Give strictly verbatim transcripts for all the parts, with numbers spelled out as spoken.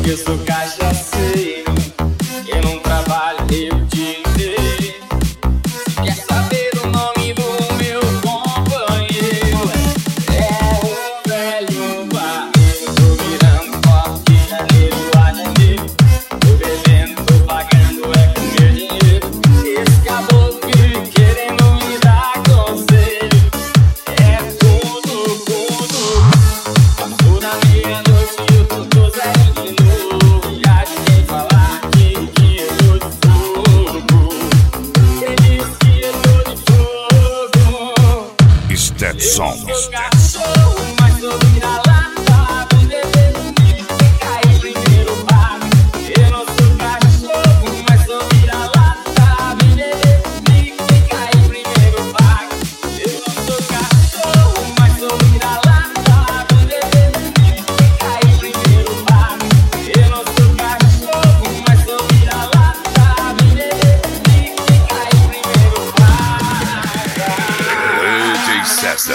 que eu sou cachaceiro, eu não trabalho o dia inteiro. Se quer saber o nome do meu companheiro, é o velho barreiro. Tô virando copo de janeiro a janeiro, tô bebendo, tô pagando, é com meu dinheiro. Esse caboclo vive querendo me dar conselho, é tudo, tudo. Passou da meia-noite e eu tô todo zerinho de novo. Já ninguém falar que, que eu tô de fogo. Quem disse que eu tô de fogo? Stetson. Eu sou cachorro, mas sou vira-lata. Vem beber comigo, quem cair primeiro paga. Eu não sou cachorro, mas sou vira-lata. Vem beber comigo, quem cair primeiro paga. Eu não sou cachorro, mas sou vira-lata. Vem beber comigo, quem cair primeiro paga. Eu não sou cachorro, mas sou vira-lata. Vem beber comigo, quem cair primeiro paga. D J César.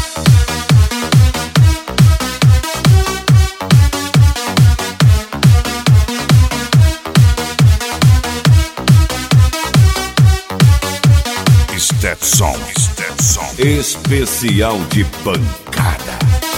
Stetson, Stetson. Especial de pancada.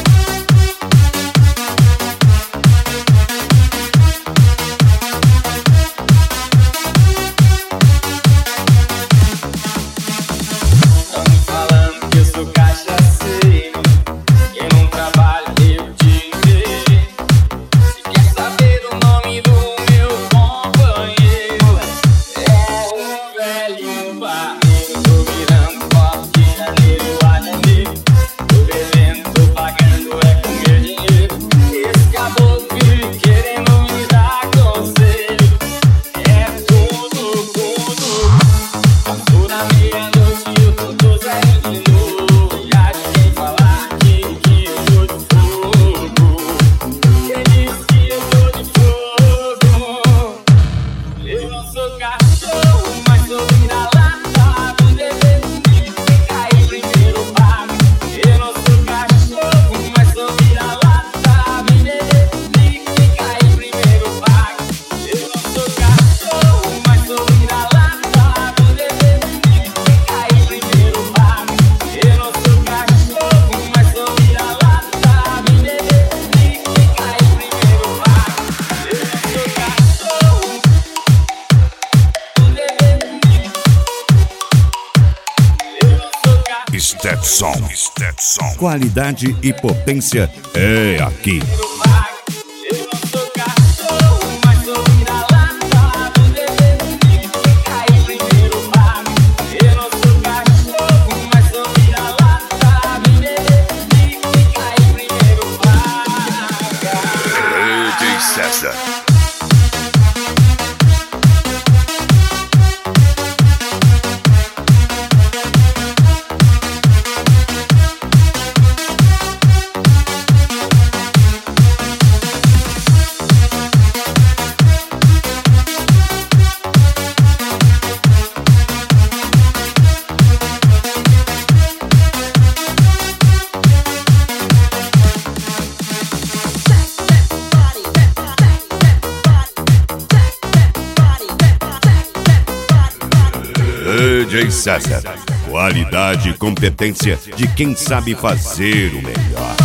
Tão me falando que eu sou cachaceiro, eu não trabalho o dia inteiro. Se quer saber o nome do meu companheiro, é o velho barreiro. Tô virando copo de janeiro a janeiro, tô bebendo, tô pagando, é com meu dinheiro. Esse caboclo vive querendo me dar conselho, é tudo, tudo. Passou da meia-noite e eu tô todo zerinho de novo. Já ninguém falar que, que eu tô de fogo. Quem disse que eu tô de fogo? Eu não sou cachorro, mas sou vira-lata. Vem beber comigo, quem cair primeiro paga. Eu não sou cachorro, mas sou vira-lata. Vem beber comigo, quem cair primeiro paga. Eu não sou cachorro, mas sou vira-lata. Vem beber comigo, quem cair primeiro paga. Eu não sou cachorro, mas sou vira-lata. Vem beber comigo, quem cair primeiro paga. Eu não sou cachorro. Vem beber comigo. Eu não sou cachorro. Stetson, Stetson. Qualidade e potência é aqui. Eu não sou cachorro, mas sou vira-lata. Vem beber comigo, quem cair primeiro paga. Eu não sou cachorro, mas sou vira-lata. Vem beber comigo, quem cair primeiro paga. D J César. D J César. Qualidade e competência de quem sabe fazer o melhor.